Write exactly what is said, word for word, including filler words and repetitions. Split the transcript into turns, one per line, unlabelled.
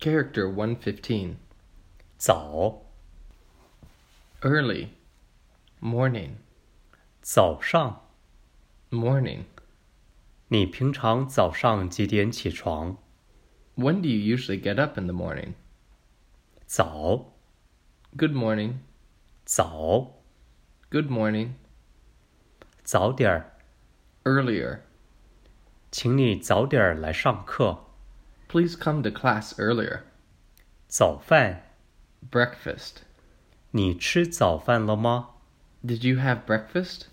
Character one fifteen.
早
Early. Morning.
早上
Morning.
你平常早上几点起床？
When do you usually get up in the morning?
早
Good morning.
早
Good morning.
早点儿
Earlier.
请你早点儿来上课。
Please come to class earlier.
早饭
Breakfast.
你吃早饭了吗？
Did you have breakfast?